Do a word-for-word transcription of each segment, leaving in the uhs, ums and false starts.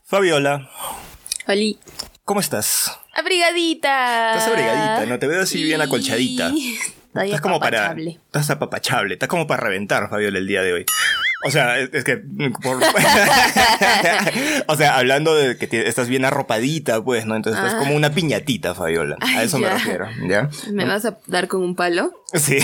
Fabiola. Oli. ¿Cómo estás? Abrigadita. Estás abrigadita, ¿no? Te veo así bien acolchadita. Estoy Estás como para... apapachable. Estás apapachable. Estás como para reventar, Fabiola, el día de hoy. O sea, es, es que... Por... o sea, hablando de que te- estás bien arropadita, pues, ¿no? Entonces estás Ah. como una piñatita, Fabiola. A Ay, eso me ya. refiero, ¿ya? ¿Me vas a dar con un palo? Sí.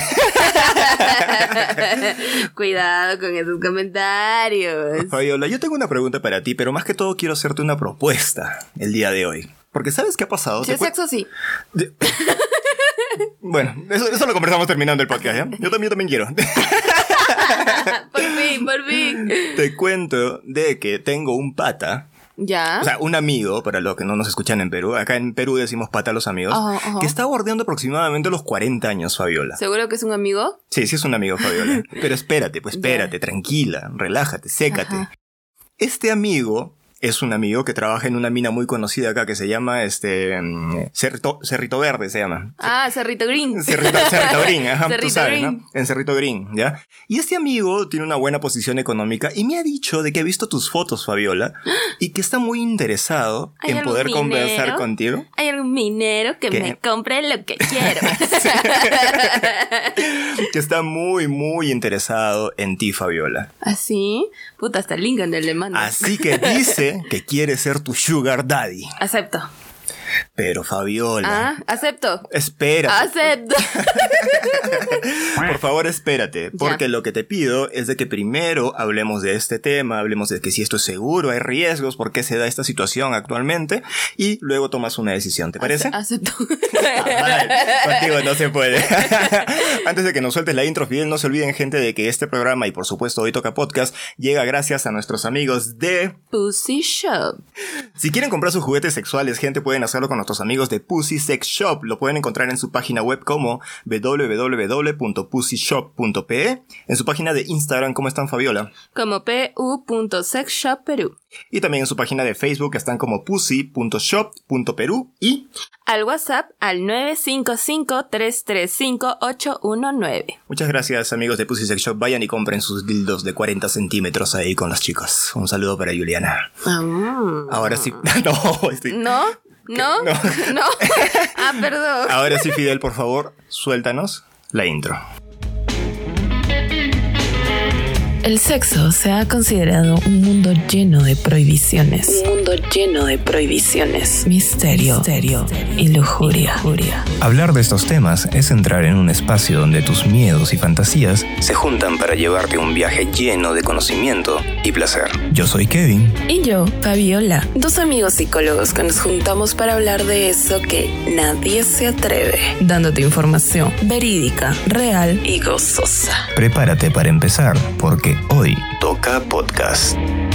Cuidado con esos comentarios. Fabiola, yo tengo una pregunta para ti, pero más que todo quiero hacerte una propuesta el día de hoy. Porque ¿sabes qué ha pasado? Si es Después- sexo, sí. de- Bueno, eso, eso lo conversamos terminando el podcast, ¿ya? Yo también, yo también quiero. Por fin, por fin. Te cuento de que tengo un pata, ¿Ya? o sea, un amigo, para los que no nos escuchan en Perú. Acá en Perú decimos pata a los amigos, Ajá, ajá. que está bordeando aproximadamente los cuarenta años, Fabiola. ¿Seguro que es un amigo? Sí, sí es un amigo, Fabiola. Pero espérate, pues espérate, tranquila, relájate, sécate. Ajá. Este amigo es un amigo que trabaja en una mina muy conocida acá que se llama, este, mm, Cerrito, Cerrito Verde se llama. Ah, Cerrito Green. Cerrito, Cerrito Green, ajá, tú Cerrito sabes, Green. ¿no? En Cerrito Green, ¿ya? Y este amigo tiene una buena posición económica y me ha dicho de que ha visto tus fotos, Fabiola, y que está muy interesado ¿Hay en algún poder minero? conversar contigo. Hay algún minero que ¿Qué? me compre lo que quiero. Que está muy, muy interesado en ti, Fabiola. ¿Así? Puta, hasta Lincoln le manda. Así que dice que quiere ser tu sugar daddy. Acepto. Pero, Fabiola, Ah, acepto. espérate. Acepto. Por favor, espérate, porque lo que te pido es de que primero hablemos de este tema, hablemos de que si esto es seguro, hay riesgos, por qué se da esta situación actualmente, y luego tomas una decisión, ¿te parece? Acepto. Ay, contigo no se puede. Antes de que nos sueltes la intro, Fidel, no se olviden, gente, de que este programa, y por supuesto Hoy Toca Podcast, llega gracias a nuestros amigos de... Pussy Shop. Si quieren comprar sus juguetes sexuales, gente, pueden hacerlo con nuestros amigos de Pussy Sex Shop. Lo pueden encontrar en su página web como w w w punto pussy shop punto p e, en su página de Instagram, ¿cómo están, Fabiola? Como pu.sexshop Perú. Y también en su página de Facebook están como pussy punto shop punto perú y... Al WhatsApp al nueve cinco cinco, tres tres cinco, ocho uno nueve. Muchas gracias, amigos de Pussy Sex Shop. Vayan y compren sus dildos de cuarenta centímetros ahí con los chicos. Un saludo para Juliana. Ah. Ahora sí... No, estoy... ¿No? ¿No? No. ¿No? Ah, perdón. Ahora sí, Fidel, por favor, suéltanos la intro. El sexo se ha considerado un mundo lleno de prohibiciones. Un mundo lleno de prohibiciones. Misterio, misterio y lujuria. lujuria. Hablar de estos temas es entrar en un espacio donde tus miedos y fantasías se juntan para llevarte a un viaje lleno de conocimiento y placer. Yo soy Kevin. Y yo, Fabiola, dos amigos psicólogos que nos juntamos para hablar de eso que nadie se atreve. Dándote información verídica, real y gozosa. Prepárate para empezar, porque hoy toca podcast.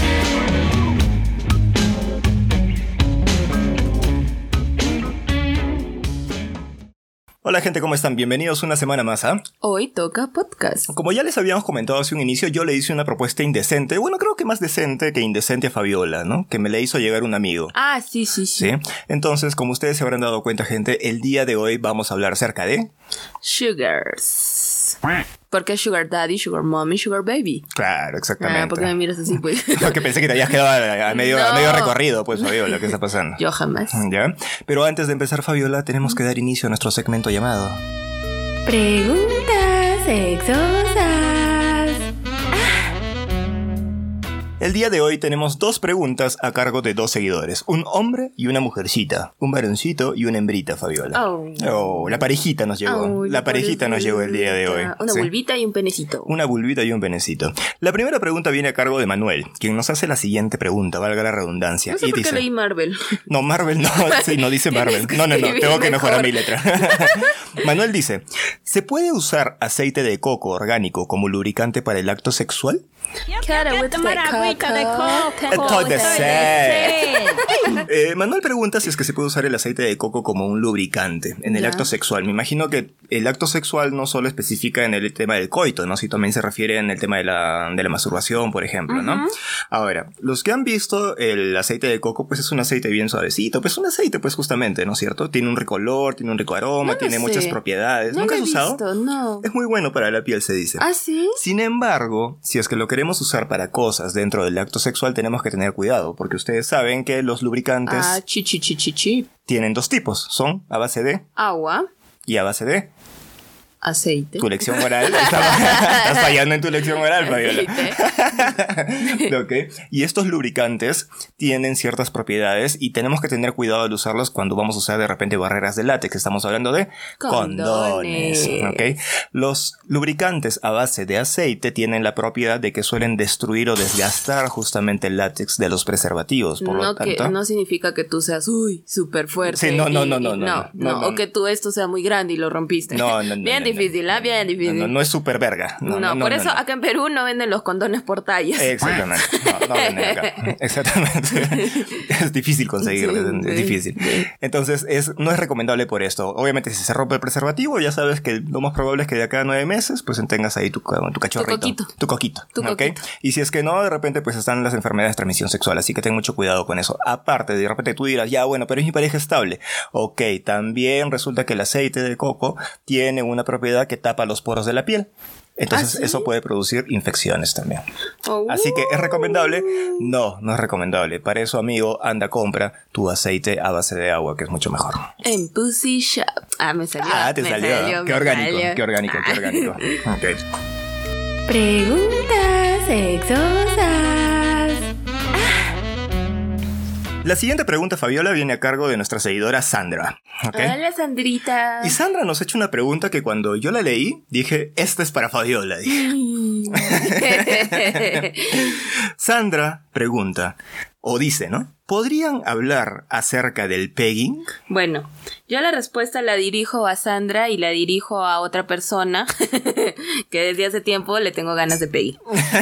Hola, gente, ¿cómo están? Bienvenidos una semana más a... Hoy toca podcast. Como ya les habíamos comentado hace un inicio, yo le hice una propuesta indecente. Bueno, creo que más decente que indecente a Fabiola, ¿no? Que me le hizo llegar un amigo. Ah, sí, sí, sí. ¿Sí? Entonces, como ustedes se habrán dado cuenta, gente, el día de hoy vamos a hablar acerca de... Sugars. ¿Por qué Sugar Daddy, Sugar Mommy, Sugar Baby? Claro, exactamente. Ah, ¿por qué me miras así, pues? Porque pensé que te habías quedado a, a medio, a No. medio recorrido, pues, Fabiola, ¿qué está pasando? Yo jamás. ¿Ya? Pero antes de empezar, Fabiola, tenemos que dar inicio a nuestro segmento llamado... Preguntas sexosas. El día de hoy tenemos dos preguntas a cargo de dos seguidores. Un hombre y una mujercita. Un varoncito y una hembrita, Fabiola. Oh. Oh, la parejita nos llegó. Ay, la parejita nos llegó el día de hoy. Una ¿sí? vulvita y un penecito. Una vulvita y un penecito. La primera pregunta viene a cargo de Manuel, quien nos hace la siguiente pregunta, valga la redundancia. No sé y por dice, qué leí Marvel. No, Marvel no, sí, no dice Marvel. No, no, no, escribir tengo que mejorar mejor. mi letra. Manuel dice, ¿se puede usar aceite de coco orgánico como lubricante para el acto sexual? Cara, with the coco. Estoy de sed. eh, Manuel pregunta si es que se puede usar el aceite de coco como un lubricante en el Ya. acto sexual. Me imagino que el acto sexual no solo especifica en el tema del coito, ¿no? Si también se refiere en el tema de la, de la masturbación, por ejemplo, ¿no? Ujú. Ahora, los que han visto el aceite de coco, pues es un aceite bien suavecito. Pues un aceite, pues justamente, ¿no es cierto? Tiene un rico olor, tiene un rico aroma, No lo tiene sé. muchas propiedades. No ¿Nunca lo has he usado? visto, no. Es muy bueno para la piel, se dice. ¿Ah, sí? Sin embargo, si es que lo queremos usar para cosas dentro del acto sexual, tenemos que tener cuidado, porque ustedes saben que los lubricantes Ah, chi, chi, chi, chi, chi. tienen dos tipos, son a base de Agua, y a base de. aceite. Tu lección oral. Estás fallando en tu lección oral, Fabiola. Aceite. Ok. Y estos lubricantes tienen ciertas propiedades y tenemos que tener cuidado al usarlos cuando vamos a usar de repente barreras de látex. Estamos hablando de condones. Condones. Ok. Los lubricantes a base de aceite tienen la propiedad de que suelen destruir o desgastar justamente el látex de los preservativos. Por No, lo que, tanto, no significa que tú seas, uy, súper fuerte. Sí, no, no, y- no, y- no, no, no, no, no. O que tú esto sea muy grande y lo rompiste. No, no, no, Bien no, no. difícil, ¿ah? Bien difícil. no, no, no es súper verga. No, No, no, por no, eso no. acá en Perú no venden los condones por tallas. Exactamente. No, no venden acá. Exactamente. Es difícil conseguirlo, Sí, es, sí, es difícil. sí. Entonces, es, no es recomendable por esto. Obviamente, si se rompe el preservativo, ya sabes que lo más probable es que de acá a nueve meses, pues tengas ahí tu, tu cachorrito. coquito. Tu coquito. Tu ¿ok? coquito. Y si es que no, de repente, pues están las enfermedades de transmisión sexual. Así que ten mucho cuidado con eso. Aparte, de repente tú dirás, ya, bueno, pero es mi pareja estable. Ok, también resulta que el aceite de coco tiene una propiedad que tapa los poros de la piel. Entonces, ¿Ah, sí? eso puede producir infecciones también. Oh. Así que, ¿es recomendable? No, no es recomendable. Para eso, amigo, anda, compra tu aceite a base de agua, que es mucho mejor. En Pussy Shop. Ah, me salió. Ah, te me salió. Qué me orgánico, salió. qué orgánico, qué Ah. orgánico. Ok. Preguntas sexosas. La siguiente pregunta, Fabiola, viene a cargo de nuestra seguidora Sandra. ¿ok? Hola, Sandrita. Y Sandra nos ha hecho una pregunta que cuando yo la leí, dije, esta es para Fabiola. Dije. Sandra pregunta, o dice, ¿no? ¿Podrían hablar acerca del pegging? Bueno, yo la respuesta la dirijo a Sandra y la dirijo a otra persona que desde hace tiempo le tengo ganas de pegging.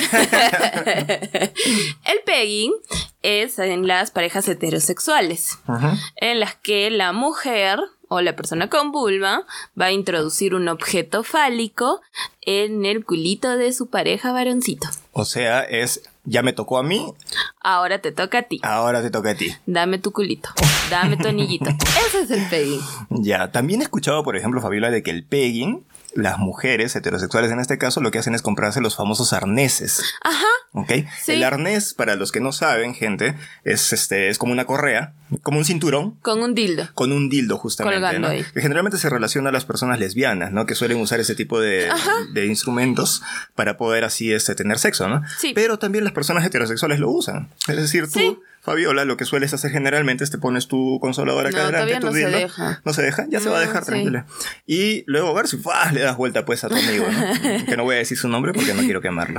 El pegging es en las parejas heterosexuales, Ajá. en las que la mujer o la persona con vulva va a introducir un objeto fálico en el culito de su pareja varoncito. O sea, es, ya me tocó a mí, Ahora te toca a ti. ahora te toca a ti. Dame tu culito. Dame tu anillito. Ese es el pegging. Ya, también he escuchado, por ejemplo, Fabiola, de que el pegging, las mujeres heterosexuales en este caso, lo que hacen es comprarse los famosos arneses. Ajá. ¿Ok? Sí. El arnés, para los que no saben, gente, es este, es como una correa, como un cinturón, Con un dildo. con un dildo justamente, Colgando ¿no? ahí. Que generalmente se relaciona a las personas lesbianas, ¿no? Que suelen usar ese tipo de, de instrumentos para poder así este, tener sexo, ¿no? Sí. Pero también las personas heterosexuales lo usan. Es decir, tú, Sí. Fabiola, lo que sueles hacer generalmente es te pones tu consoladora acá No, adelante, todavía tu no se dildo. deja. ¿No se deja? Ya se va a No, dejar, sí. tranquila. Y luego a ver si ¡fua! Le das vuelta pues a tu amigo, ¿no? Que no voy a decir su nombre porque no quiero quemarlo.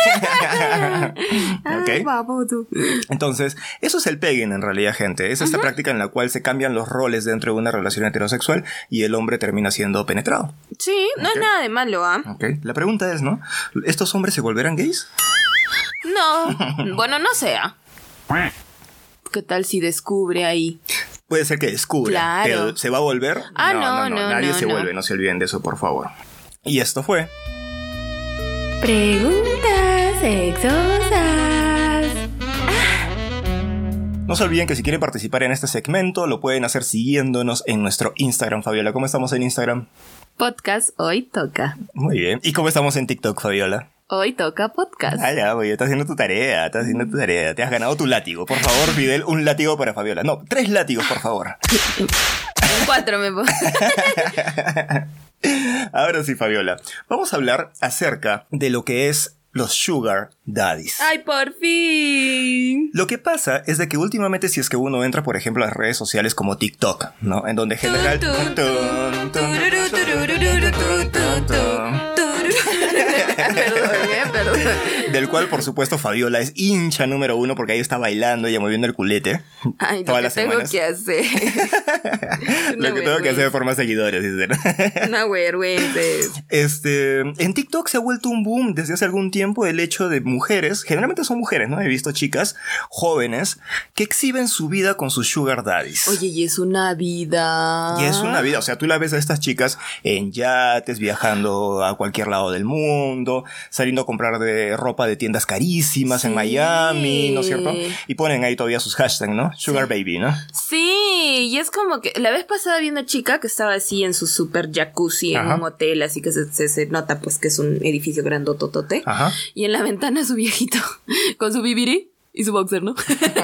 ¿Ok? Ay, papo, tú. Entonces, eso es el pegging en realidad, gente. Es esta práctica en la cual se cambian los roles dentro de una relación heterosexual y el hombre termina siendo penetrado. Sí, no Ok. es nada de malo, ¿ah? ¿Ok? La pregunta es, ¿no? ¿Estos hombres se volverán gays? No, bueno, no sea. ¿Qué tal si descubre ahí? Puede ser que descubra. Claro. Pero ¿se va a volver? Ah, no, no, Nadie no, se no. vuelve, no se olviden de eso, por favor. Y esto fue... Preguntas sexosas. No se olviden que si quieren participar en este segmento, lo pueden hacer siguiéndonos en nuestro Instagram, Fabiola. ¿Cómo estamos en Instagram? Podcast Hoy Toca. Muy bien. ¿Y cómo estamos en TikTok, Fabiola? Hoy Toca Podcast. Ah, ya, güey, estás haciendo tu tarea, estás haciendo tu tarea. Te has ganado tu látigo. Por favor, Fidel, un látigo para Fabiola. No, tres látigos, por favor. En cuatro me pongo. Ahora sí, Fabiola. Vamos a hablar acerca de lo que es los sugar daddies. ¡Ay, por fin! Lo que pasa es de que últimamente si es que uno entra, por ejemplo, a las redes sociales como TikTok, ¿no? En donde general... Tun, tun, tururú, tururú, tururú, tun, tun, tururú. Perdón, eh, Perdón. Del cual, por supuesto, Fabiola es hincha número uno porque ahí está bailando y moviendo el culete. Ay, todas lo las que tengo semanas. que hacer. Lo que tengo que hacer por más seguidores, dice, ¿no? Una vergüenza. Este, en TikTok se ha vuelto un boom desde hace algún tiempo el hecho de mujeres, generalmente son mujeres, ¿no? He visto chicas jóvenes que exhiben su vida con sus sugar daddies. Oye, y es una vida. Y es una vida, o sea, tú la ves a estas chicas en yates, viajando a cualquier lado del mundo, saliendo a comprar de ropa de tiendas carísimas, sí, en Miami, ¿no es cierto? Y ponen ahí todavía sus hashtags, ¿no? Sugar sí. Baby, ¿no? Sí, y es como que la vez pasada vi una chica que estaba así en su super jacuzzi, ajá, en un hotel, así que se, se, se nota pues que es un edificio grandototote. Ajá. Y en la ventana su viejito con su bibiri y su boxer, ¿no?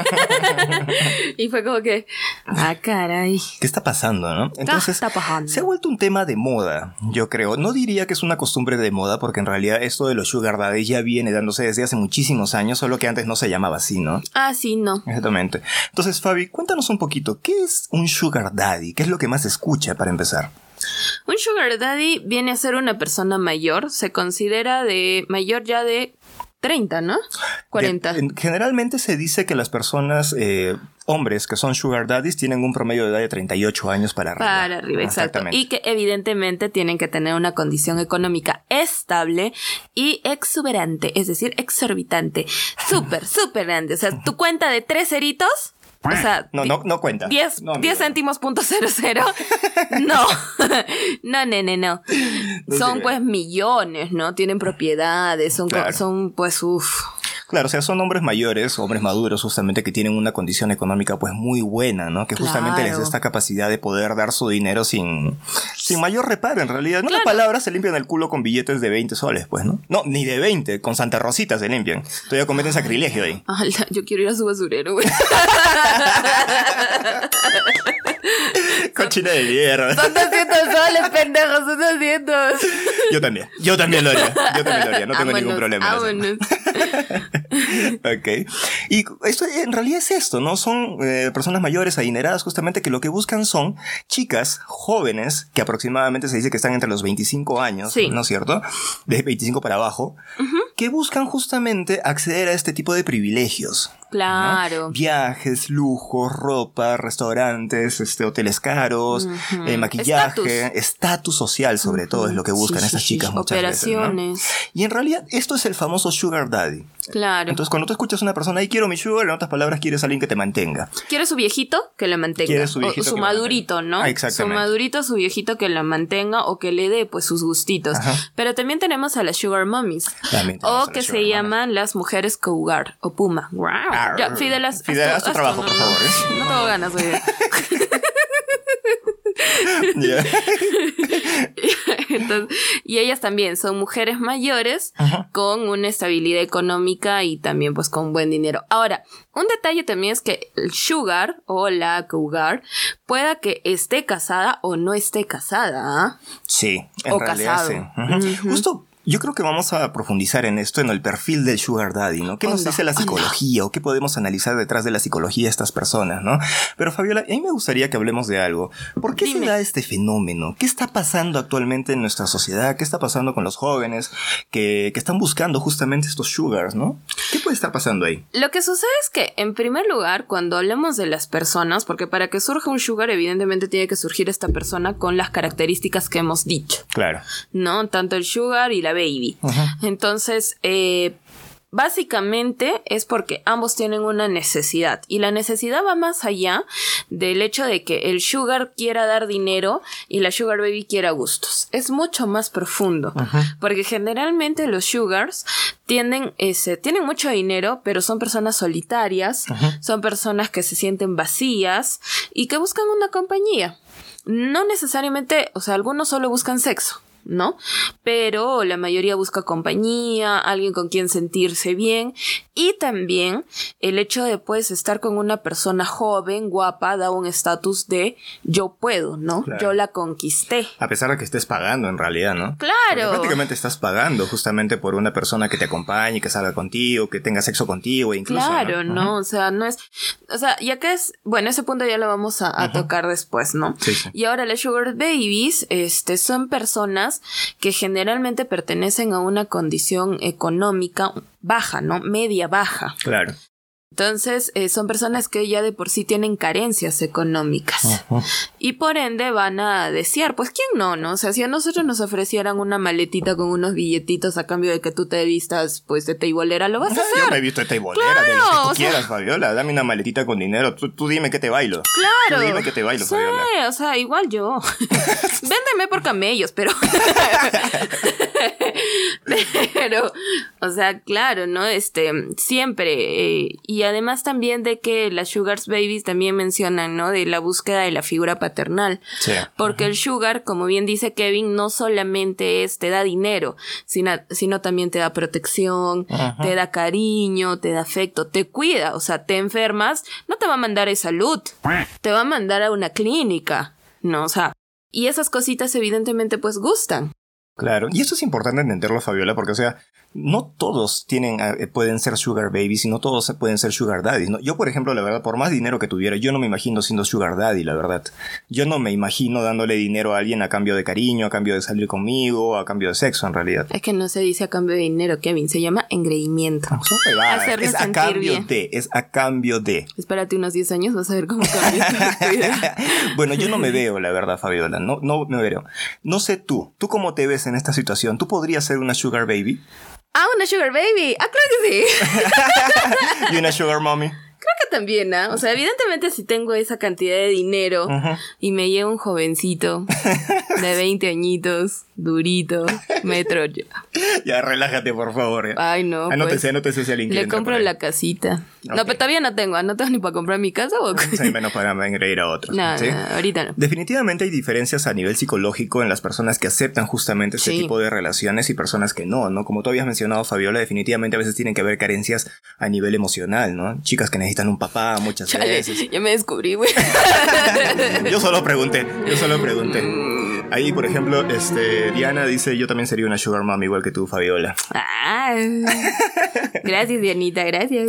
Y fue como que, ah, caray. ¿Qué está pasando, no? Entonces, está pasando? Se ha vuelto un tema de moda, yo creo. No diría que es una costumbre de moda, porque en realidad esto de los sugar daddy ya viene dándose desde hace muchísimos años, solo que antes no se llamaba así, ¿no? Ah, sí, no. Exactamente. Entonces, Fabi, cuéntanos un poquito, ¿qué es un sugar daddy? ¿Qué es lo que más se escucha para empezar? Un sugar daddy viene a ser una persona mayor, se considera de mayor ya de treinta, ¿no? cuarenta. De, generalmente se dice que las personas, eh, hombres que son sugar daddies tienen un promedio de edad de treinta y ocho años para arriba. Para arriba, exacto. Y que evidentemente tienen que tener una condición económica estable y exuberante, es decir, exorbitante. Súper, súper grande. O sea, tu cuenta de tres ceritos... O sea, no, no, no cuenta. diez, no, diez céntimos punto cero cero. No. No, no, no, no. no son pues millones, ¿no? Tienen propiedades, son, claro. son pues uff. Claro, o sea, son hombres mayores, hombres maduros justamente que tienen una condición económica pues muy buena, ¿no? Que justamente claro. les da esta capacidad de poder dar su dinero sin, sin mayor reparo en realidad. En claro. otras palabras, se limpian el culo con billetes de veinte soles, pues, ¿no? No, ni de veinte, con Santa Rosita se limpian. Todavía cometen sacrilegio ahí. Ay, yo quiero ir a su basurero, güey. Cochina de mierda. Son doscientos soles, pendejos, son doscientos. Yo también, yo también lo haría. Yo también lo haría, no tengo vámonos, ningún problema. Vámonos. Ok. Y esto en realidad es esto, ¿no? Son eh, personas mayores, adineradas, justamente, que lo que buscan son chicas jóvenes, que aproximadamente se dice que están entre los veinticinco años, sí. ¿no es cierto? De veinticinco para abajo, uh-huh. que buscan justamente acceder a este tipo de privilegios. Claro. ¿no? Viajes, lujos, ropa, restaurantes, este, hoteles caros, uh-huh. eh, maquillaje, estatus social sobre uh-huh. todo es lo que buscan sí, estas sí, chicas sí, muchas operaciones. veces, ¿no? Y en realidad esto es el famoso sugar daddy. Claro. Entonces cuando tú escuchas a una persona y quiero mi sugar, en otras palabras quieres a alguien que te mantenga. Quiere su viejito que la mantenga. Quiere su viejito o su que madurito, ¿no? Ah, exactamente. Su madurito, su viejito que la mantenga o que le dé pues sus gustitos. Ajá. Pero también tenemos a las sugar mommies. También o que se llaman las mujeres cougar o puma. Wow. Arr. Ya, Fidel, haz, Fidel, haz tu, haz tu trabajo, no, por favor. ¿eh? No tengo ganas hoy. Yeah. Entonces, y ellas también son mujeres mayores uh-huh. con una estabilidad económica y también pues con buen dinero. Ahora, un detalle también es que el sugar o la cougar pueda que esté casada o no esté casada. ¿eh? Sí, en o realidad casado. sí. Uh-huh. Uh-huh. Justo yo creo que vamos a profundizar en esto, en el perfil del sugar daddy, ¿no? ¿Qué nos onda, dice la psicología onda. o qué podemos analizar detrás de la psicología de estas personas, ¿no? Pero Fabiola, a mí me gustaría que hablemos de algo. ¿Por qué Dime. se da este fenómeno? ¿Qué está pasando actualmente en nuestra sociedad? ¿Qué está pasando con los jóvenes que, que están buscando justamente estos sugars, ¿no? ¿Qué puede estar pasando ahí? Lo que sucede es que, en primer lugar, cuando hablamos de las personas, porque para que surja un sugar, evidentemente tiene que surgir esta persona con las características que hemos dicho. Claro. ¿No? Tanto el sugar y la baby. Uh-huh. Entonces, eh, básicamente es porque ambos tienen una necesidad y la necesidad va más allá del hecho de que el sugar quiera dar dinero y la sugar baby quiera gustos. Es mucho más profundo, uh-huh. porque generalmente los sugars tienden, ese, tienen mucho dinero, pero son personas solitarias, uh-huh. son personas que se sienten vacías y que buscan una compañía. No necesariamente, o sea, algunos solo buscan sexo, ¿no? Pero la mayoría busca compañía, alguien con quien sentirse bien y también el hecho de pues estar con una persona joven, guapa, da un estatus de yo puedo, ¿no? Claro. Yo la conquisté. A pesar de que estés pagando en realidad, ¿no? Claro. Porque prácticamente estás pagando justamente por una persona que te acompañe, que salga contigo, que tenga sexo contigo incluso. Claro, ¿no? ¿no? Uh-huh. O sea, no es... O sea, ya que es... Bueno, ese punto ya lo vamos a, a uh-huh. tocar después, ¿no? Sí, sí. Y ahora las sugar babies, este, son personas personas que generalmente pertenecen a una condición económica baja, ¿no? Media baja. Claro. Entonces, eh, son personas que ya de por sí tienen carencias económicas. Uh-huh. Y por ende van a desear, pues ¿quién no, no? O sea, si a nosotros nos ofrecieran una maletita con unos billetitos a cambio de que tú te vistas, pues, de teibolera, lo vas a hacer. Yo me he visto de teibolera, claro, de lo que tú o quieras, sea... Fabiola. Dame una maletita con dinero. Tú, tú dime que te bailo. Claro. Tú dime que te bailo, sí, Fabiola. O sea, igual yo. Véndeme por camellos, pero... pero, o sea, claro, ¿no? Este, siempre... Eh, y además también de que las Sugar Babies también mencionan, ¿no? De la búsqueda de la figura paternal. Sí. Porque uh-huh. el sugar, como bien dice Kevin, no solamente es te da dinero, sino, sino también te da protección, uh-huh. te da cariño, te da afecto, te cuida. O sea, te enfermas, no te va a mandar a salud, te va a mandar a una clínica, ¿no? O sea, y esas cositas evidentemente pues gustan. Claro, y esto es importante entenderlo, Fabiola, porque, o sea, no todos tienen, eh, pueden ser sugar babies y no todos pueden ser sugar daddies, ¿no? Yo, por ejemplo, la verdad, por más dinero que tuviera, yo no me imagino siendo sugar daddy, la verdad. Yo no me imagino dándole dinero a alguien a cambio de cariño, a cambio de salir conmigo, a cambio de sexo, en realidad. Es que no se dice a cambio de dinero, Kevin, se llama engreimiento. No, son pegadas. Hacerlo es a sentir cambio bien. de, es a cambio de. Espérate unos diez años, vas a ver cómo cambia tu vida. Bueno, yo no me veo, la verdad, Fabiola, no, no me veo. No sé tú, ¿tú cómo te ves en esta situación? ¿Tú podrías ser una sugar baby? Ah, una sugar baby. Ah, claro que sí. ¿Y una sugar mommy? Creo que también, ¿ah? ¿eh? O sea, evidentemente si tengo esa cantidad de dinero uh-huh. y me lleva un jovencito de veinte añitos, durito, metro. Ya, ya relájate, por favor. ¿eh? Ay, no. Anótese, pues, anótese si alguien quiere. Le compro la casita. Okay. No, pero todavía no tengo. No tengo ni para comprar mi casa. ¿O? Sí, menos para engreír a otros. No, ¿sí? no, ahorita no. Definitivamente hay diferencias a nivel psicológico en las personas que aceptan justamente este sí. tipo de relaciones y personas que no, ¿no? Como tú habías mencionado, Fabiola, definitivamente a veces tienen que haber carencias a nivel emocional, ¿no? Chicas que necesitan un papá muchas Chale, veces. Ya me descubrí, güey. Yo solo pregunté, yo solo pregunté. Ahí, por ejemplo, este, Diana dice, yo también sería una sugar mom igual que tú, Fabiola. Ah, gracias, Dianita, gracias.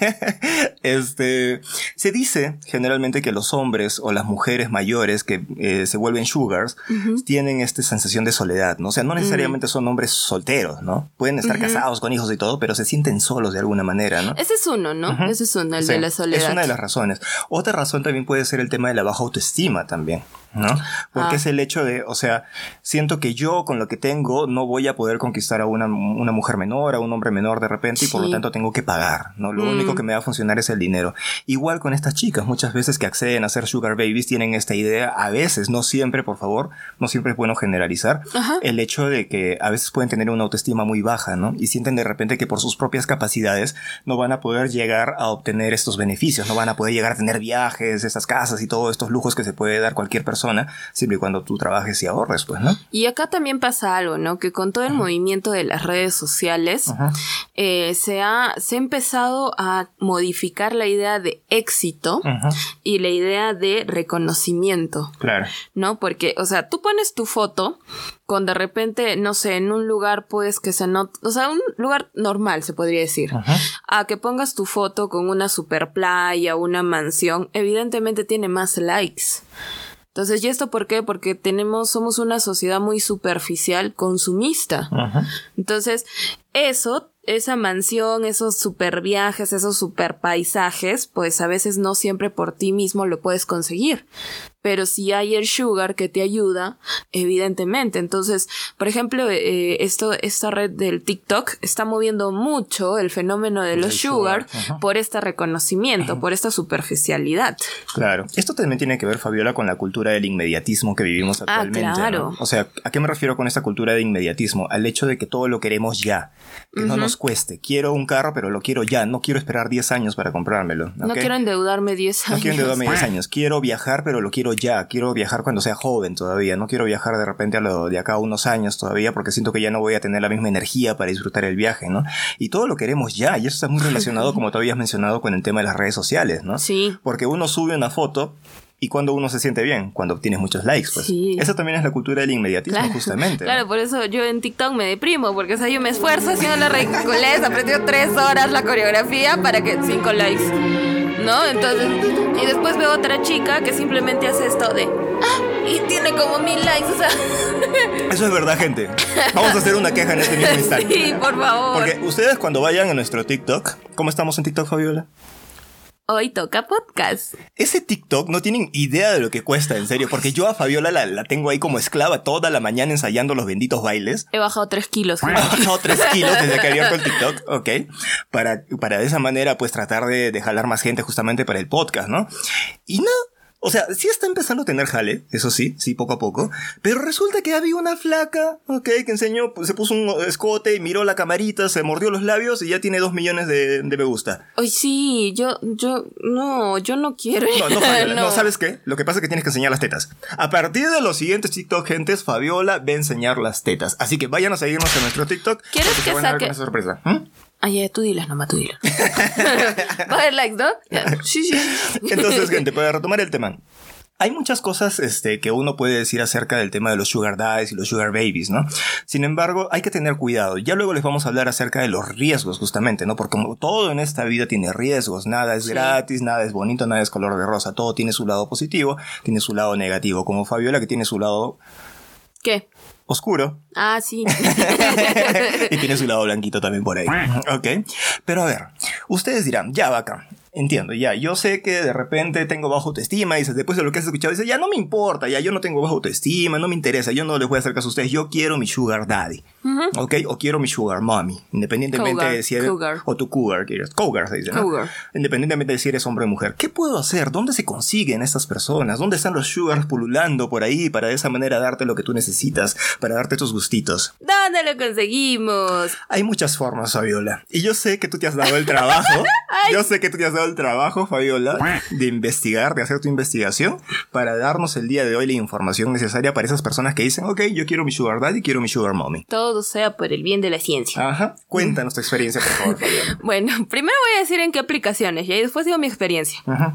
Este, se dice generalmente que los hombres o las mujeres mayores que eh, se vuelven sugars uh-huh. tienen esta sensación de soledad, ¿no? O sea, no necesariamente uh-huh. son hombres solteros, ¿no? Pueden estar uh-huh. casados con hijos y todo, pero se sienten solos de alguna manera, ¿no? Ese es uno, ¿no? Uh-huh. Ese es uno, el sí, de la soledad. Es una de las razones. Otra razón también puede ser el tema de la baja autoestima también, ¿no? Porque ah. es el hecho de, o sea, siento que yo con lo que tengo no voy a poder conquistar a una, una mujer menor, a un hombre menor de repente sí. y por lo tanto tengo que pagar, ¿no? Lo mm. único que me va a funcionar es el dinero. Igual con estas chicas, muchas veces que acceden a ser sugar babies tienen esta idea, a veces, no siempre, por favor, no siempre es bueno generalizar, Ajá. el hecho de que a veces pueden tener una autoestima muy baja, ¿no? Y sienten de repente que por sus propias capacidades no van a poder llegar a obtener estos beneficios, no van a poder llegar a tener viajes, estas casas y todos estos lujos que se puede dar cualquier persona, siempre y cuando tú trabajes y ahorres, pues, ¿no? Y acá también pasa algo, ¿no? Que con todo el uh-huh. movimiento de las redes sociales, uh-huh. eh, se ha, se ha empezado a modificar la idea de éxito uh-huh. y la idea de reconocimiento. Claro. ¿No? Porque, o sea, tú pones tu foto con de repente, no sé, en un lugar pues que se nota, o sea, un lugar normal se podría decir, uh-huh. a que pongas tu foto con una super playa, una mansión, evidentemente tiene más likes. Entonces, ¿y esto por qué? Porque tenemos, somos una sociedad muy superficial, consumista. Uh-huh. Entonces, eso, esa mansión, esos super viajes, esos super paisajes, pues a veces no siempre por ti mismo lo puedes conseguir. Pero si hay el sugar que te ayuda, evidentemente. Entonces, por ejemplo, eh, esto, esta red del TikTok está moviendo mucho el fenómeno de los el sugar, sugar. por este reconocimiento, uh-huh. por esta superficialidad. Claro. Esto también tiene que ver, Fabiola, con la cultura del inmediatismo que vivimos actualmente. Ah, claro. ¿no? O sea, ¿a qué me refiero con esta cultura de inmediatismo? Al hecho de que todo lo queremos ya. Que uh-huh. no nos cueste. Quiero un carro, pero lo quiero ya. No quiero esperar diez años para comprármelo. ¿Okay? No quiero endeudarme diez años. No quiero endeudarme diez años. Quiero viajar, pero lo quiero ya. Quiero viajar cuando sea joven todavía. No quiero viajar de repente a lo de acá a unos años todavía porque siento que ya no voy a tener la misma energía para disfrutar el viaje, ¿no? Y todo lo queremos ya. Y eso está muy relacionado, como tú habías mencionado, con el tema de las redes sociales, ¿no? Sí. Porque uno sube una foto y cuando uno se siente bien, cuando obtienes muchos likes, pues. Sí. Eso también es la cultura del inmediatismo, claro, justamente. Claro, ¿no? Por eso yo en TikTok me deprimo, porque o sea, yo me esfuerzo haciendo la ridiculez, aprendí tres horas la coreografía para que cinco likes, ¿no? Entonces, y después veo otra chica que simplemente hace esto de... ¡Ah! y tiene como mil likes, o sea. Eso es verdad, gente. Vamos a hacer una queja en este mismo instante. Sí, por favor. Porque ustedes cuando vayan a nuestro TikTok, ¿cómo estamos en TikTok, Fabiola? Hoy toca podcast. Ese TikTok no tienen idea de lo que cuesta, en serio. Porque yo a Fabiola la, la tengo ahí como esclava toda la mañana ensayando los benditos bailes. He bajado tres kilos. He bajado tres kilos desde que abierto el TikTok, ok. Para, para de esa manera, pues tratar de, de jalar más gente justamente para el podcast, ¿no? Y no. O sea, sí está empezando a tener jale, eso sí, sí, poco a poco. Pero resulta que había una flaca, ok, que enseñó, pues, se puso un escote, miró la camarita, se mordió los labios y ya tiene dos millones de, de me gusta. Ay, sí, yo, yo, no, yo no quiero. No, no, Fabiola, no. no, ¿sabes qué? Lo que pasa es que tienes que enseñar las tetas. A partir de los siguientes TikTok, gentes, Fabiola va a enseñar las tetas. Así que vayan a seguirnos en nuestro TikTok. ¿Quieres que saque? Esa sorpresa. ¿Mm? Ay, ya, tú dilas nomás, tú dilas. Va a haber likes, ¿no? Sí, sí. Entonces, gente, para retomar el tema. Hay muchas cosas este, que uno puede decir acerca del tema de los sugar daddies y los sugar babies, ¿no? Sin embargo, hay que tener cuidado. Ya luego les vamos a hablar acerca de los riesgos, justamente, ¿no? Porque como todo en esta vida tiene riesgos. Nada es sí. gratis, nada es bonito, nada es color de rosa. Todo tiene su lado positivo, tiene su lado negativo. Como Fabiola, que tiene su lado... ¿Qué? Oscuro. Ah, sí. Y tiene su lado blanquito también por ahí. Ok. Pero a ver, ustedes dirán, ya vaca. Entiendo, ya, yo sé que de repente tengo baja autoestima y dices, después de lo que has escuchado, dices, ya no me importa, ya yo no tengo baja autoestima, no me interesa, yo no les voy a hacer caso a ustedes, yo quiero mi sugar daddy, uh-huh. ¿ok? O quiero mi sugar mommy, independientemente cougar, de si eres... Cougar. O tu cougar, quieres. Cougar se dice, ¿no? Cougar. Independientemente de si eres hombre o mujer. ¿Qué puedo hacer? ¿Dónde se consiguen estas personas? ¿Dónde están los sugars pululando por ahí para de esa manera darte lo que tú necesitas, para darte tus gustitos? ¿Dónde lo conseguimos? Hay muchas formas, Fabiola. Y yo sé que tú te has dado el trabajo, yo sé que tú te has dado el trabajo, Fabiola, de investigar, de hacer tu investigación para darnos el día de hoy la información necesaria para esas personas que dicen, ok, yo quiero mi sugar daddy, quiero mi sugar mommy. Todo sea por el bien de la ciencia. Ajá. Cuéntanos tu experiencia, por favor, Fabiola. Bueno, primero voy a decir en qué aplicaciones y después digo mi experiencia. Ajá.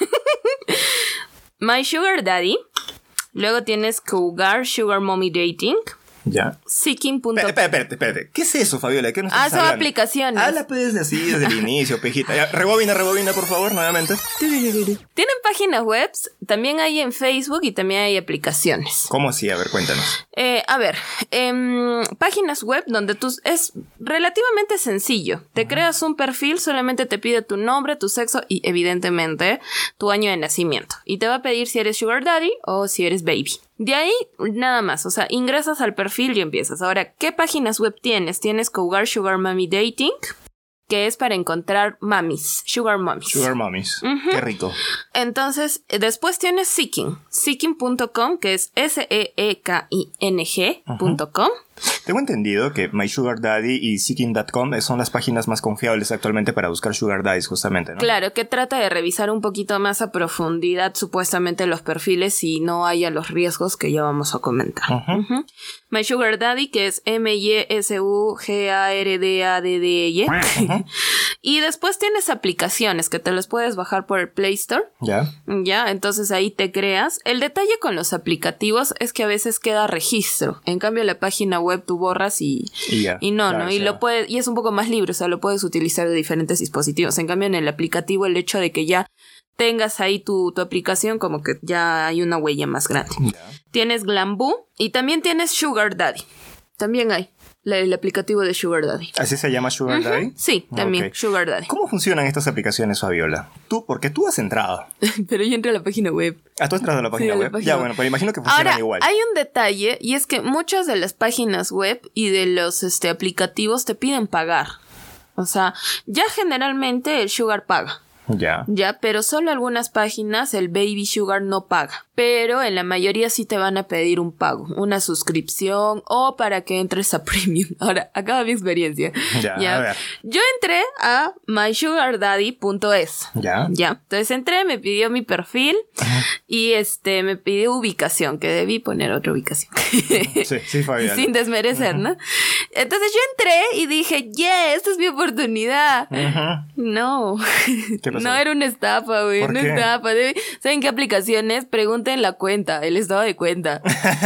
My Sugar Daddy. Luego tienes Cougar Sugar Mommy Dating. Ya. Seeking. Espérate, espérate, espérate. ¿Qué es eso, Fabiola? ¿Qué nos ah, estás son hablando? aplicaciones. Ah, la puedes así desde el inicio, pejita. Ya, rebobina, rebobina, por favor, nuevamente. Tienen páginas web, también hay en Facebook y también hay aplicaciones. ¿Cómo así? A ver, cuéntanos. Eh, a ver, eh, páginas web donde tú... Es relativamente sencillo. Te uh-huh. creas un perfil, solamente te pide tu nombre, tu sexo y, evidentemente, tu año de nacimiento. Y te va a pedir si eres sugar daddy o si eres baby. De ahí, nada más. O sea, ingresas al perfil y empiezas. Ahora, ¿qué páginas web tienes? Tienes Cougar Sugar Mommy Dating, que es para encontrar mamis, sugar mommies. Sugar mommies. Uh-huh. Qué rico. Entonces, después tienes Seeking. Seeking punto com, que es S E E K I N G punto com. Uh-huh. Tengo entendido que My Sugar Daddy y Seeking punto com son las páginas más confiables actualmente para buscar sugar daddies, justamente, ¿no? Claro, que trata de revisar un poquito más a profundidad supuestamente los perfiles y no haya los riesgos que ya vamos a comentar. Uh-huh. Uh-huh. My Sugar Daddy, que es M Y S U G A R D A D D Y. Uh-huh. Y después tienes aplicaciones que te las puedes bajar por el Play Store. Ya. Yeah. Ya, entonces ahí te creas. El detalle con los aplicativos es que a veces queda registro. En cambio, la página web tú borras y, y, ya, y no, claro, ¿no? Y, lo puedes, y es un poco más libre, o sea, lo puedes utilizar de diferentes dispositivos. En cambio, en el aplicativo, el hecho de que ya tengas ahí tu, tu aplicación, como que ya hay una huella más grande. Yeah. Tienes Glamboo y también tienes Sugar Daddy. También hay la, el aplicativo de Sugar Daddy. ¿Así se llama Sugar uh-huh. Daddy? Sí, también, okay. Sugar Daddy. ¿Cómo funcionan estas aplicaciones, Fabiola? Tú, porque tú has entrado. Pero yo entré a la página web. Ah, tú has entrado a la página sí, web. La página ya, web. Bueno, pero imagino que funcionan Ahora, igual. Hay un detalle, y es que muchas de las páginas web y de los este, aplicativos te piden pagar. O sea, ya generalmente el Sugar paga. Ya. Ya, pero solo algunas páginas el Baby Sugar no paga. Pero en la mayoría sí te van a pedir un pago, una suscripción o para que entres a Premium. Ahora, acaba mi experiencia. Ya, ¿ya? A ver. Yo entré a my sugar daddy punto es. Ya. Ya. Entonces entré, me pidió mi perfil uh-huh. y este me pidió ubicación, que debí poner otra ubicación. Sí, sí, Fabián. Sin desmerecer, uh-huh. ¿no? Entonces yo entré y dije, yeah, esta es mi oportunidad. Uh-huh. No. ¿Qué pasó? No era una estafa, güey. Una qué? estafa. ¿Saben qué aplicaciones? Pregunten la cuenta, el estado de cuenta.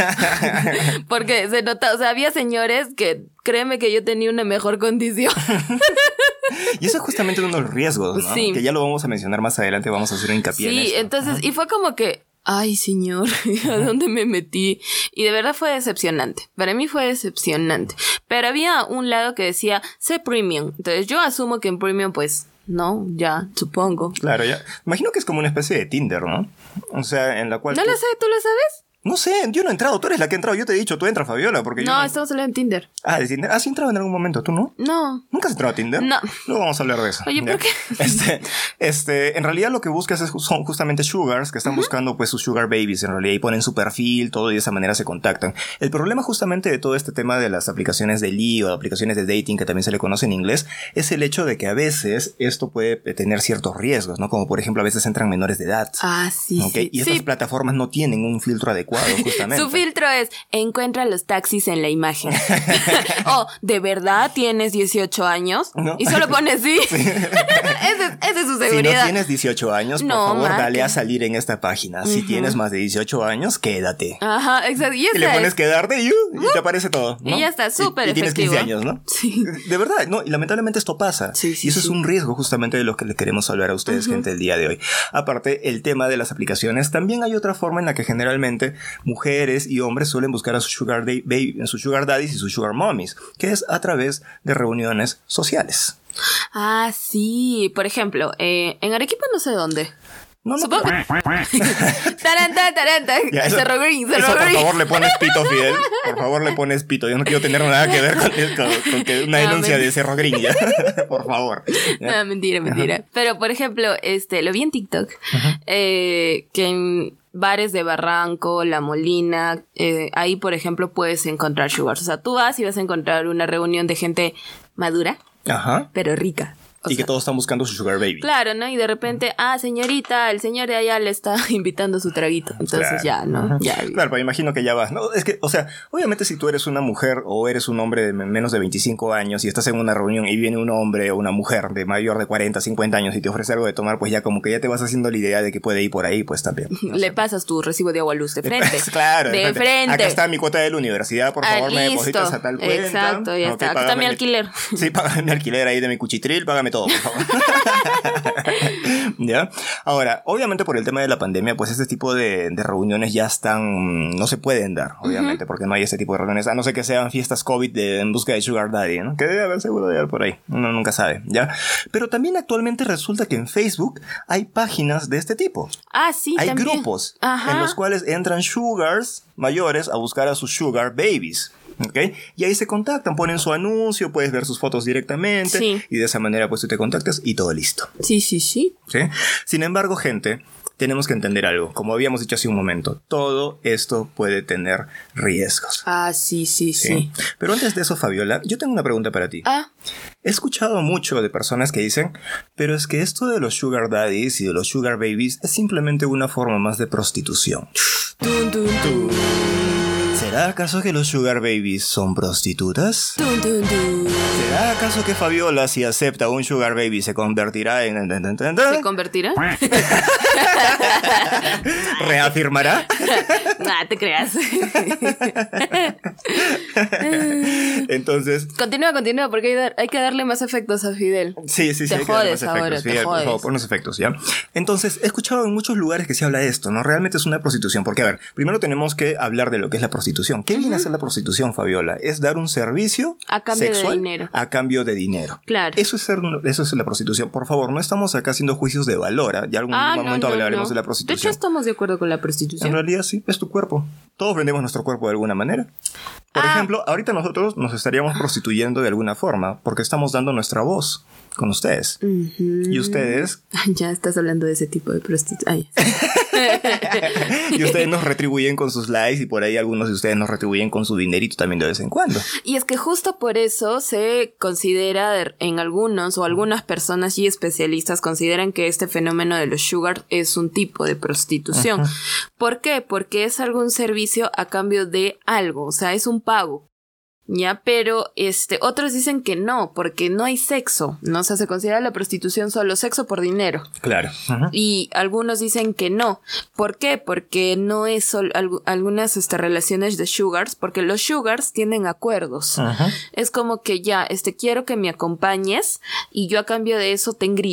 Porque se nota, o sea, había señores que, créeme que yo tenía una mejor condición. Y eso es justamente uno de los riesgos, ¿no? Sí. Que ya lo vamos a mencionar más adelante, vamos a hacer un hincapié sí, en eso. Entonces, uh-huh. y fue como que ay, señor, ¿a dónde me metí? Y de verdad fue decepcionante. Para mí fue decepcionante. Pero había un lado que decía, sé premium. Entonces yo asumo que en premium, pues, no, ya, supongo. Claro, ya. Imagino que es como una especie de Tinder, ¿no? O sea, en la cual... No tú... lo sé, ¿tú lo sabes? No sé, yo no he entrado, tú eres la que ha entrado, yo te he dicho, tú entras, Fabiola, porque no, yo... No, estamos hablando en Tinder. Ah, ¿de Tinder? Ah, sí he entrado en algún momento, ¿tú no? No. ¿Nunca has entrado a Tinder? No. Luego vamos a hablar de eso. Oye, ¿por ¿ya? qué? Este, este, en realidad lo que buscas es, son justamente sugars que están uh-huh. buscando pues sus sugar babies, en realidad, y ponen su perfil, todo, y de esa manera se contactan. El problema justamente de todo este tema de las aplicaciones de ligue o aplicaciones de dating, que también se le conoce en inglés, es el hecho de que a veces esto puede tener ciertos riesgos, ¿no? Como por ejemplo a veces entran menores de edad. Ah, sí, ¿okay? sí. Y estas sí. plataformas no tienen un filtro adecuado, justamente. Su filtro es, encuentra los taxis en la imagen. O, ¿de verdad tienes dieciocho años? ¿No? Y solo pones sí. sí. Esa es, es su seguridad. Si no tienes dieciocho años, por no, favor, marca. dale a salir en esta página. Si uh-huh. tienes más de dieciocho años, quédate. Ajá, exacto. Y, y le pones quedarte y, uh, y te aparece todo, ¿no? Y ya está, súper efectivo. Y tienes quince años, ¿no? Sí. De verdad, no, y lamentablemente esto pasa. Sí, sí, y eso sí. es un riesgo justamente de lo que le queremos hablar a ustedes, uh-huh. gente, el día de hoy. Aparte, el tema de las aplicaciones, también hay otra forma en la que generalmente mujeres y hombres suelen buscar a sus sugar, day, baby, sus sugar daddies y sus sugar mommies, que es a través de reuniones sociales. Ah, sí. Por ejemplo, eh, en Arequipa no sé dónde. No, no. Supongo que... taranta, taranta. Ya, eso, Cerro Green, Cerro eso, por Green. favor, le pones pito, Fidel. Por favor, le pones pito. Yo no quiero tener nada que ver con, con, con que una denuncia no, de Cerro Green, ya. Por favor. ¿Ya? No, mentira, mentira. Ajá. Pero, por ejemplo, este, lo vi en TikTok. Eh, que en bares de Barranco, La Molina, eh, ahí, por ejemplo, puedes encontrar sugars. O sea, tú vas y vas a encontrar una reunión de gente madura, Ajá. pero rica. O y sea, que todos están buscando su sugar baby. Claro, ¿no? Y de repente, ah, señorita, el señor de allá le está invitando su traguito. Entonces claro. ya, ¿no? Uh-huh. Ya. Claro, pero imagino que ya vas. No, es que, o sea, obviamente si tú eres una mujer o eres un hombre de menos de veinticinco años y estás en una reunión y viene un hombre o una mujer de mayor de cuarenta, cincuenta años y te ofrece algo de tomar, pues ya como que ya te vas haciendo la idea de que puede ir por ahí, pues también. No le sé. pasas tu recibo de agua luz de frente. Claro. De, de frente. frente. Acá está mi cuota de la universidad, por favor, ah, me depositas a tal cuenta. Exacto, ya okay, está. Aquí está mi alquiler. Sí, págame mi alquiler ahí de mi cuchitril, págame todo, por favor. ¿Ya? Ahora, obviamente por el tema de la pandemia, pues este tipo de, de reuniones ya están, no se pueden dar, obviamente, uh-huh. porque no hay ese tipo de reuniones, a no ser que sean fiestas COVID de, en busca de sugar daddy, ¿no? Que debe haber seguro de haber por ahí, uno nunca sabe, ¿ya? Pero también actualmente resulta que en Facebook hay páginas de este tipo. Ah, sí, hay también. grupos Ajá. en los cuales entran sugars mayores a buscar a sus sugar babies. ¿Okay? Y ahí se contactan, ponen su anuncio, puedes ver sus fotos directamente sí. y de esa manera pues tú te contactas y todo listo. Sí, sí, sí. ¿Sí? Sin embargo, gente, tenemos que entender algo. Como habíamos dicho hace un momento, todo esto puede tener riesgos. Ah, sí, sí, sí, sí. Pero antes de eso, Fabiola, yo tengo una pregunta para ti. Ah. He escuchado mucho de personas que dicen, pero es que esto de los sugar daddies y de los sugar babies es simplemente una forma más de prostitución. Dun, dun, dun. ¿Será acaso que los sugar babies son prostitutas? Dun, dun, dun. ¿Será acaso que Fabiola, si acepta un sugar baby, se convertirá en... ¿Se convertirá? ¿Reafirmará? Nah, te creas. Entonces... Continúa, continúa, porque hay, dar, hay que darle más efectos a Fidel. Sí, sí, sí. Te hay jodes que darle más ahora, efectos. te Fidel, jodes. por favor, ponnos efectos, ¿ya? Entonces, he escuchado en muchos lugares que se habla de esto, ¿no? Realmente es una prostitución. Porque, a ver, primero tenemos que hablar de lo que es la prostitución. ¿Qué uh-huh. viene a ser la prostitución, Fabiola? Es dar un servicio a cambio sexual de dinero. A cambio de dinero. Claro. Eso es, ser, eso es la prostitución. Por favor, no estamos acá haciendo juicios de valor. ¿eh? Ya algún ah, momento no, no, hablaremos no. de la prostitución. De hecho, estamos de acuerdo con la prostitución. En realidad, sí, es tu cuerpo. Todos vendemos nuestro cuerpo de alguna manera. Por ah. ejemplo, ahorita nosotros nos estaríamos prostituyendo de alguna forma porque estamos dando nuestra voz con ustedes. Uh-huh. Y ustedes... Ya estás hablando de ese tipo de prostitución. Y ustedes nos retribuyen con sus likes y por ahí algunos de ustedes nos retribuyen con su dinerito también de vez en cuando. Y es que justo por eso se considera en algunos o algunas personas y especialistas consideran que este fenómeno de los sugar es un tipo de prostitución. Uh-huh. ¿Por qué? Porque es algún servicio a cambio de algo, o sea, es un pago. Ya, pero este, otros dicen que no, porque no hay sexo, ¿no? O sea, se considera la prostitución solo sexo por dinero. Claro. Uh-huh. Y algunos dicen que no. ¿Por qué? Porque no es solo alg- algunas este, relaciones de sugars, porque los sugars tienen acuerdos. Uh-huh. Es como que ya, este, quiero que me acompañes y yo a cambio de eso te engrío.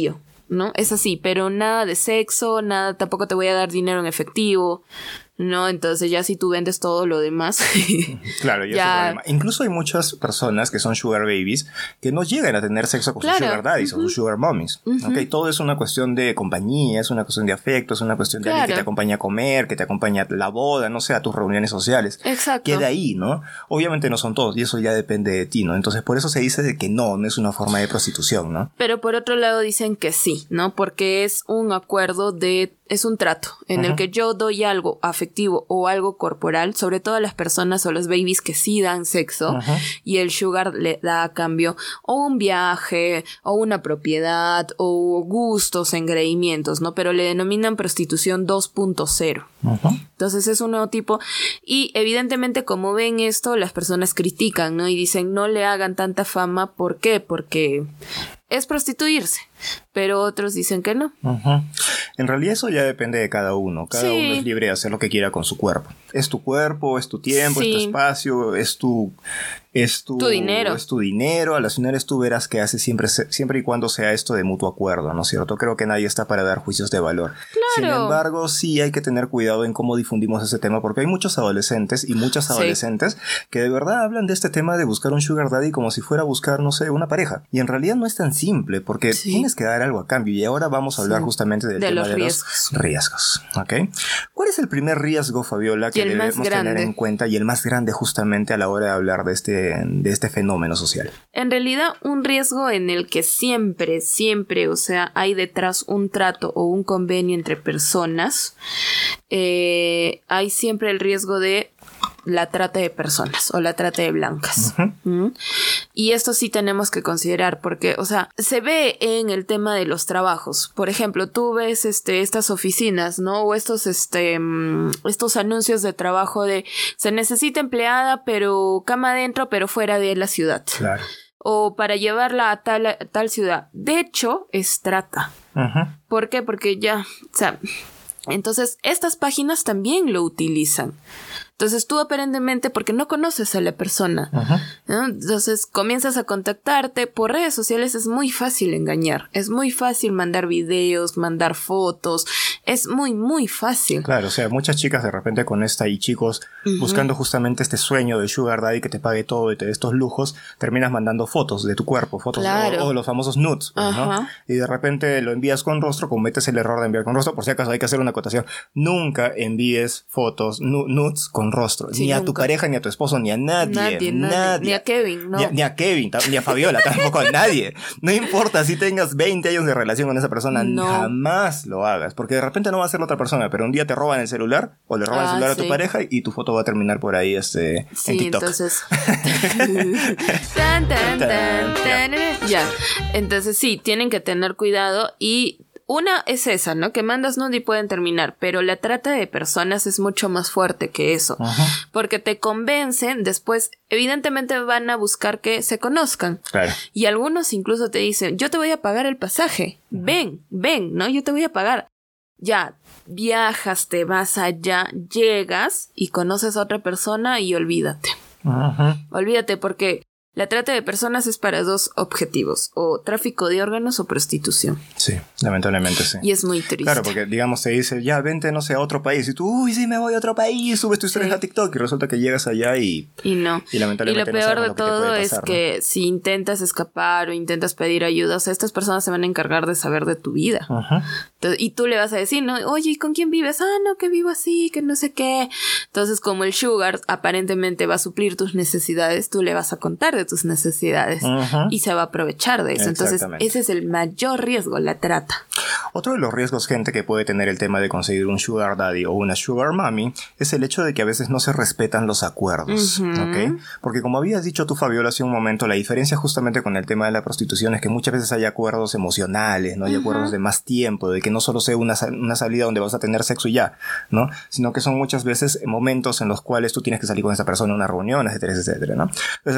¿no? Es así, pero nada de sexo, nada, tampoco te voy a dar dinero en efectivo, ¿no? Entonces ya si tú vendes todo lo demás... Claro, ya, ya... es el problema. Incluso hay muchas personas que son sugar babies que no llegan a tener sexo con claro. sus sugar daddies uh-huh. o sus sugar mommies. Uh-huh. ¿Okay? Todo es una cuestión de compañía, es una cuestión de afecto, es una cuestión de claro. alguien que te acompaña a comer, que te acompaña a la boda, no sé, a tus reuniones sociales. Exacto. Queda ahí, ¿no? Obviamente no son todos y eso ya depende de ti, ¿no? Entonces por eso se dice de que no, no es una forma de prostitución, ¿no? Pero por otro lado dicen que sí, ¿no? Porque es un acuerdo de... es un trato en uh-huh. el que yo doy algo afectivo o algo corporal, sobre todo a las personas o los babies que sí dan sexo, uh-huh. y el sugar le da a cambio o un viaje, o una propiedad, o gustos, engreimientos, ¿no? Pero le denominan prostitución dos punto cero. Uh-huh. Entonces es un nuevo tipo y evidentemente como ven esto, las personas critican, ¿no? Y dicen no le hagan tanta fama. ¿Por qué? Porque es prostituirse. Pero otros dicen que no. Uh-huh. En realidad eso ya depende de cada uno. Cada sí. uno es libre de hacer lo que quiera con su cuerpo. Es tu cuerpo, es tu tiempo, sí. es tu espacio, es tu... Es tu, tu dinero. Es tu dinero. A las finales tú verás que hace siempre, siempre y cuando sea esto de mutuo acuerdo, ¿no es cierto? Creo que nadie está para dar juicios de valor. Claro. Sin embargo, sí hay que tener cuidado en cómo difundimos ese tema, porque hay muchos adolescentes y muchas adolescentes sí. que de verdad hablan de este tema de buscar un sugar daddy como si fuera a buscar, no sé, una pareja. Y en realidad no es tan simple, porque sí. tienes que dar algo a cambio. Y ahora vamos a hablar sí. justamente del de tema los de riesgos. los riesgos. ¿Okay? ¿Cuál es el primer riesgo, Fabiola, que debemos tener en cuenta y el más grande justamente a la hora de hablar de este, de este fenómeno social? En realidad, un riesgo en el que siempre, siempre, o sea, hay detrás un trato o un convenio entre personas, eh, hay siempre el riesgo de la trata de personas o la trata de blancas. Uh-huh. ¿Mm? Y esto sí tenemos que considerar porque, o sea, se ve en el tema de los trabajos. Por ejemplo, tú ves este, estas oficinas, ¿no? O estos, este, estos anuncios de trabajo de se necesita empleada, pero cama adentro, pero fuera de la ciudad. Claro. O para llevarla a tal, a tal ciudad. De hecho, es trata. Uh-huh. ¿Por qué? Porque ya, o sea, entonces estas páginas también lo utilizan. Entonces tú aparentemente, porque no conoces a la persona, uh-huh. ¿no? Entonces comienzas a contactarte por redes sociales. Es muy fácil engañar, es muy fácil mandar videos, mandar fotos, es muy muy fácil. Claro, o sea, muchas chicas de repente con esta y chicos uh-huh. buscando justamente este sueño de sugar daddy que te pague todo y te dé estos lujos, terminas mandando fotos de tu cuerpo, fotos claro. o, o los famosos nudes, pues, uh-huh. ¿no? Y de repente lo envías con rostro, cometes el error de enviar con rostro. Por si acaso hay que hacer una acotación, nunca envíes fotos nu- nudes con rostro, sí, ni nunca. A tu pareja, ni a tu esposo, ni a nadie, nadie, nadie. nadie. Ni a Kevin, no. Ni a, ni a Kevin, ni a Fabiola, tampoco a nadie. No importa si tengas veinte años de relación con esa persona, no. jamás lo hagas, porque de repente no va a ser la otra persona, pero un día te roban el celular, o le roban ah, el celular sí. a tu pareja, y tu foto va a terminar por ahí este, sí, en TikTok. Entonces... tan, tan, tan, tan, ya. Entonces sí, tienen que tener cuidado y... Una es esa, ¿no? Que mandas nude y pueden terminar, pero la trata de personas es mucho más fuerte que eso. Ajá. Porque te convencen, después evidentemente van a buscar que se conozcan. Claro. Y algunos incluso te dicen, yo te voy a pagar el pasaje, Ajá. ven, ven, ¿no? Yo te voy a pagar. Ya, viajas, te vas allá, llegas y conoces a otra persona y olvídate. Ajá. Olvídate porque... La trata de personas es para dos objetivos, o tráfico de órganos o prostitución. Sí, lamentablemente sí. Y es muy triste. Claro, porque digamos te dice, ya vente, no sé, a otro país, y tú, uy, sí, me voy a otro país, subes tu historia sí. a TikTok, y resulta que llegas allá y... Y no. Y lamentablemente Y lo peor no de lo que todo pasar, es ¿no? que si intentas escapar o intentas pedir ayuda, o sea, estas personas se van a encargar de saber de tu vida. Ajá. Entonces, y tú le vas a decir, ¿no? Oye, ¿y con quién vives? Ah, no, que vivo así, que no sé qué. Entonces, como el sugar aparentemente va a suplir tus necesidades, tú le vas a contar de tus necesidades. Uh-huh. Y se va a aprovechar de eso. Entonces ese es el mayor riesgo, la trata. Otro de los riesgos, gente, que puede tener el tema de conseguir un sugar daddy o una sugar mommy es el hecho de que a veces no se respetan los acuerdos, uh-huh. ¿ok? Porque como habías dicho tú, Fabiola, hace un momento, la diferencia justamente con el tema de la prostitución es que muchas veces hay acuerdos emocionales, ¿no? Hay uh-huh. acuerdos de más tiempo, de que no solo sea una, una salida donde vas a tener sexo y ya, ¿no? Sino que son muchas veces momentos en los cuales tú tienes que salir con esa persona a una reunión, etcétera, etcétera, ¿no? Entonces de repente tú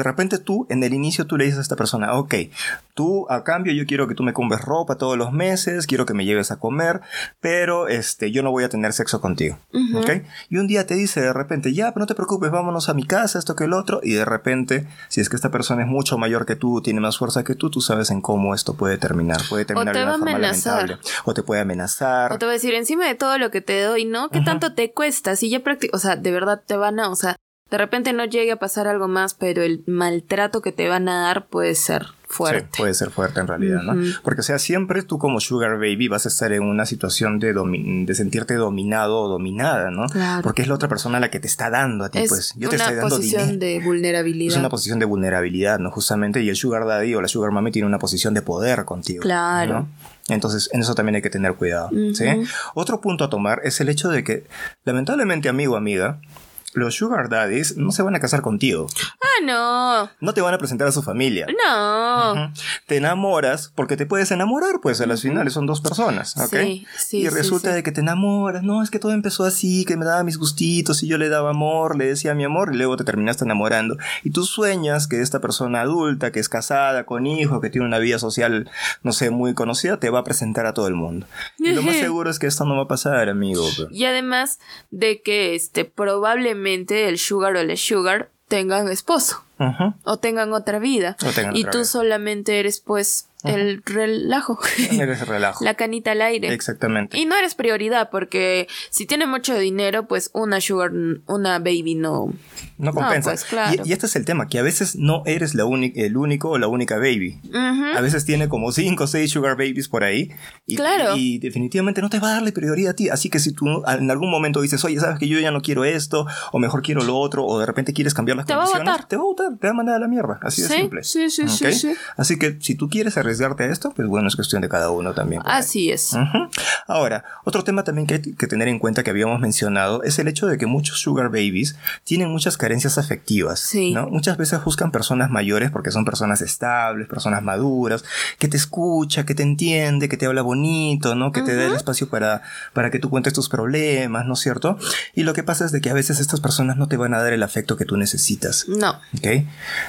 tú, en el inicio tú le dices a esta persona, ok, tú a cambio yo quiero que tú me compres ropa todos los meses, quiero que me lleves a comer, pero este, yo no voy a tener sexo contigo, uh-huh. ¿ok? Y un día te dice de repente, ya, pero no te preocupes, vámonos a mi casa, esto que el otro, y de repente, si es que esta persona es mucho mayor que tú, tiene más fuerza que tú, tú sabes en cómo esto puede terminar, puede terminar de una forma lamentable, o te puede amenazar, o te va a decir, encima de todo lo que te doy, ¿no? ¿Qué uh-huh. tanto te cuesta? Si ya practicas, o sea, de verdad te van a, o sea, de repente no llegue a pasar algo más, pero el maltrato que te van a dar puede ser fuerte. Sí, puede ser fuerte en realidad, uh-huh. ¿no? Porque, o sea, siempre tú como sugar baby vas a estar en una situación de, domi- de sentirte dominado o dominada, ¿no? Claro. Porque es la otra persona la que te está dando a ti, es pues. Yo te estoy dando dinero. Es una posición de vulnerabilidad. Es una posición de vulnerabilidad, ¿no? Justamente, y el sugar daddy o la sugar mommy tiene una posición de poder contigo. Claro. ¿no? Entonces, en eso también hay que tener cuidado, uh-huh. ¿sí? Otro punto a tomar es el hecho de que, lamentablemente, amigo o amiga, los sugar daddies no se van a casar contigo. Ah, no. No te van a presentar a su familia. No. Uh-huh. Te enamoras porque te puedes enamorar, pues a las uh-huh. finales son dos personas, ¿ok? Sí, sí, y resulta sí, sí. de que te enamoras. No, es que todo empezó así, que me daba mis gustitos y yo le daba amor, le decía mi amor y luego te terminaste enamorando. Y tú sueñas que esta persona adulta, que es casada, con hijos, que tiene una vida social, no sé, muy conocida, te va a presentar a todo el mundo. Y lo más seguro es que esto no va a pasar, amigo. Pero... Y además de que este probablemente el sugar o la sugar tengan esposo uh-huh. o tengan otra vida o tengan y otra tú vida. Solamente eres pues uh-huh. el relajo. Eres el relajo. La canita al aire. Exactamente. Y no eres prioridad porque si tiene mucho dinero pues una sugar, una baby no... No compensa. No, pues, claro. y, y este es el tema, que a veces no eres la uni- el único o la única baby. Uh-huh. A veces tiene como cinco o seis sugar babies por ahí. Y, claro. y, y definitivamente no te va a darle prioridad a ti. Así que si tú en algún momento dices, oye, sabes que yo ya no quiero esto, o mejor quiero lo otro, o de repente quieres cambiar las te condiciones, va a votar. te va a votar, te va a mandar a la mierda. Así de sí, simple. Sí, sí, ¿Okay? sí, sí. Así que si tú quieres arriesgarte a esto, pues bueno, es cuestión de cada uno también. Así ahí. es. Uh-huh. Ahora, otro tema también que hay que tener en cuenta que habíamos mencionado es el hecho de que muchos sugar babies tienen muchas carencias afectivas. Sí. ¿no? Muchas veces buscan personas mayores porque son personas estables, personas maduras, que te escucha, que te entiende, que te habla bonito, ¿no? Que uh-huh. te da el espacio para, para que tú cuentes tus problemas, ¿no es cierto? Y lo que pasa es de que a veces estas personas no te van a dar el afecto que tú necesitas. No. ¿Ok?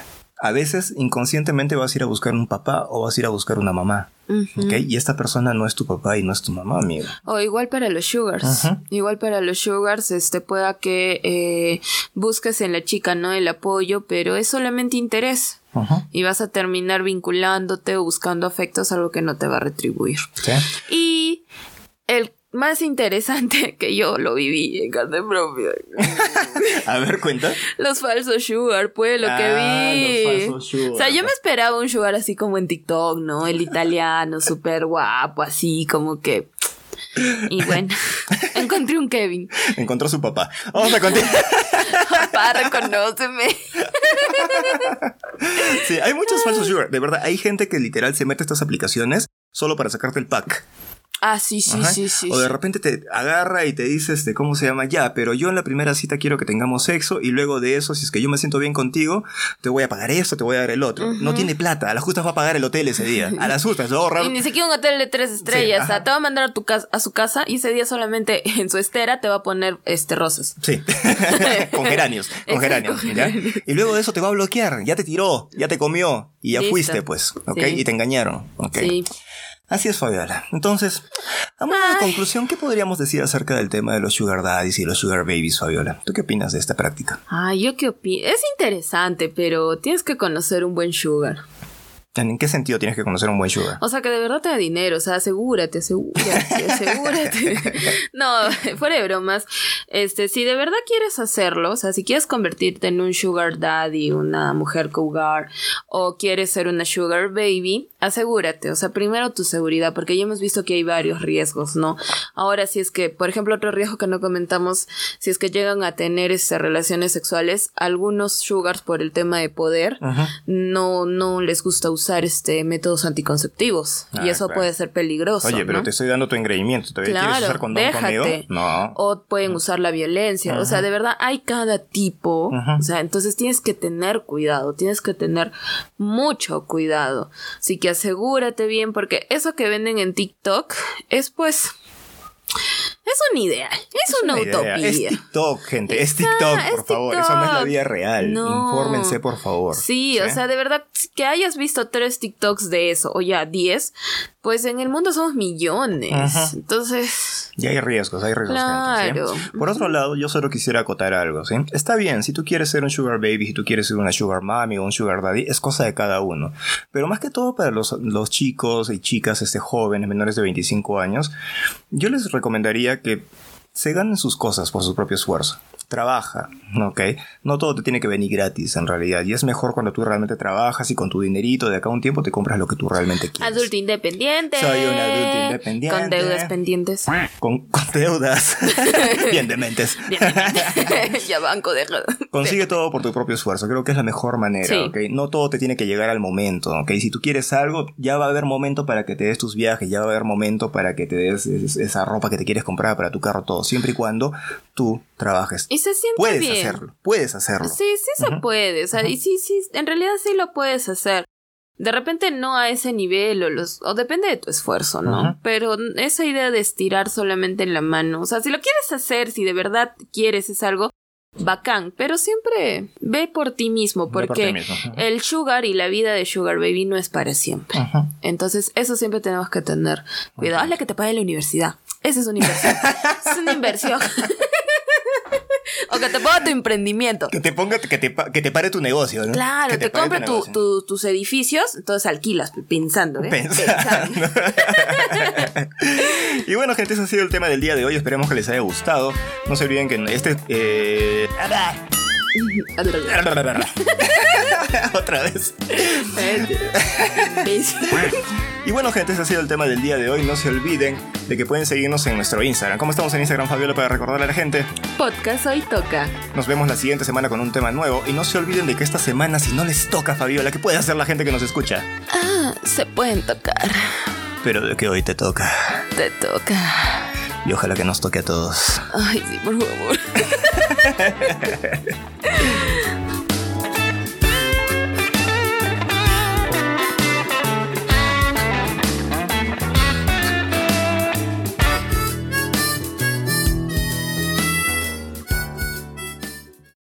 A veces inconscientemente vas a ir a buscar un papá o vas a ir a buscar una mamá. Uh-huh. ¿Okay? Y esta persona no es tu papá y no es tu mamá, amigo. O igual para los sugars. Uh-huh. Igual para los sugars, este, pueda que eh, busques en la chica, ¿no? El apoyo, pero es solamente interés. Uh-huh. Y vas a terminar vinculándote o buscando afectos, algo que no te va a retribuir. ¿Sí? Y el más interesante que yo lo viví en carne propia. A ver, cuenta. Los falsos sugar, pues, lo ah, que vi. Los falsos sugar. O sea, yo me esperaba un sugar así como en TikTok, ¿no? El italiano, súper guapo, así como que... Y bueno, encontré un Kevin. Encontró a su papá. Vamos a continuar. Papá, reconóceme. Sí, hay muchos falsos sugar. De verdad, hay gente que literal se mete a estas aplicaciones solo para sacarte el pack. Ah, sí, sí, Ajá. sí, sí. O de sí. repente te agarra y te dice, este, ¿cómo se llama? Ya, pero yo en la primera cita quiero que tengamos sexo y luego de eso, si es que yo me siento bien contigo, te voy a pagar esto, te voy a dar el otro. Uh-huh. No tiene plata, a las justas va a pagar el hotel ese día. A las justas, lo ahorra. Y ni siquiera un hotel de tres estrellas. Sí, o sea, te va a mandar a tu casa, a su casa y ese día solamente en su estera te va a poner este rosas. Sí. Con geranios. Con geranios. ¿Ya? Y luego de eso te va a bloquear. Ya te tiró, ya te comió y ya Listo. Fuiste, pues. ¿Ok? Sí. Y te engañaron. ¿Ok? Sí. Así es, Fabiola. Entonces, a modo de conclusión, ¿qué podríamos decir acerca del tema de los sugar daddies y los sugar babies, Fabiola? ¿Tú qué opinas de esta práctica? Ah, yo qué opino. Es interesante, pero tienes que conocer un buen sugar. ¿En qué sentido tienes que conocer un buen sugar? O sea, que de verdad te da dinero, o sea, asegúrate, asegúrate, asegúrate. No, fuera de bromas, este, si de verdad quieres hacerlo, o sea, si quieres convertirte en un sugar daddy, una mujer cougar, o quieres ser una sugar baby, asegúrate, o sea, primero tu seguridad, porque ya hemos visto que hay varios riesgos, ¿no? Ahora, si es que, por ejemplo, otro riesgo que no comentamos, si es que llegan a tener este, relaciones sexuales, algunos sugars por el tema de poder, uh-huh. no, no les gusta usar usar este métodos anticonceptivos ah, y eso claro. puede ser peligroso. Oye, pero ¿no? te estoy dando tu engreimiento, ¿todavía claro, quieres usar condón déjate. Conmigo? No. O pueden usar la violencia, uh-huh. o sea, de verdad hay cada tipo, uh-huh. o sea, entonces tienes que tener cuidado, tienes que tener mucho cuidado, así que asegúrate bien porque eso que venden en TikTok es pues Es un ideal, es, es una, una utopía. Es TikTok, gente, es TikTok, por es favor. TikTok. Eso no es la vida real. No. Infórmense, por favor. Sí, ¿sí? O sea, de verdad, que hayas visto tres TikToks de eso, o ya diez, pues en el mundo somos millones. Ajá. Entonces... Y hay riesgos, hay riesgos. Claro. Gente, ¿sí? Por otro lado, yo solo quisiera acotar algo, ¿sí? Está bien, si tú quieres ser un sugar baby, si tú quieres ser una sugar mommy o un sugar daddy, es cosa de cada uno. Pero más que todo para los, los chicos y chicas este, jóvenes, menores de veinticinco años, yo les recomendaría que se ganen sus cosas por su propio esfuerzo. Trabaja, ¿ok? No todo te tiene que venir gratis en realidad. Y es mejor cuando tú realmente trabajas y con tu dinerito de acá a un tiempo te compras lo que tú realmente quieres. Adulto independiente. Soy un adulto independiente. Con deudas pendientes. Con, con deudas. Bien dementes. Bien dementes. Ya banco, deja. Consigue todo por tu propio esfuerzo. Creo que es la mejor manera, sí. ¿Ok? No todo te tiene que llegar al momento, ¿ok? Si tú quieres algo, ya va a haber momento para que te des tus viajes, ya va a haber momento para que te des esa ropa que te quieres comprar para tu carro, todo. Siempre y cuando tú trabajes. Y se siente puedes bien. hacerlo, puedes hacerlo. Sí, sí uh-huh. se puede, o sea, uh-huh. y sí, sí, en realidad sí lo puedes hacer. De repente no a ese nivel o los o depende de tu esfuerzo, ¿no? Uh-huh. Pero esa idea de estirar solamente en la mano, o sea, si lo quieres hacer, si de verdad quieres es algo bacán, pero siempre ve por ti mismo, porque por ti mismo. Uh-huh. el sugar y la vida de sugar baby no es para siempre. Uh-huh. Entonces, eso siempre tenemos que tener cuidado. Uh-huh. Hazle que te pague la universidad. Esa es una inversión. Es una inversión. O que te ponga tu emprendimiento. Que te ponga, que te, que te pare tu negocio, ¿no? Claro, que te, te compre tu, tu, tus edificios, entonces alquilas, pensando, ¿eh? Pensando. Pensando. Y bueno, gente, ese ha sido el tema del día de hoy. Esperemos que les haya gustado. No se olviden que este... Eh... Otra vez. Y bueno, gente, ese ha sido el tema del día de hoy. No se olviden de que pueden seguirnos en nuestro Instagram. ¿Cómo estamos en Instagram, Fabiola, para recordarle a la gente? Podcast Hoy Toca. Nos vemos la siguiente semana con un tema nuevo. Y no se olviden de que esta semana, si no les toca, Fabiola, ¿qué puede hacer la gente que nos escucha? Ah, se pueden tocar. Pero de que hoy te toca. Te toca. Y ojalá que nos toque a todos. Ay, sí, por favor.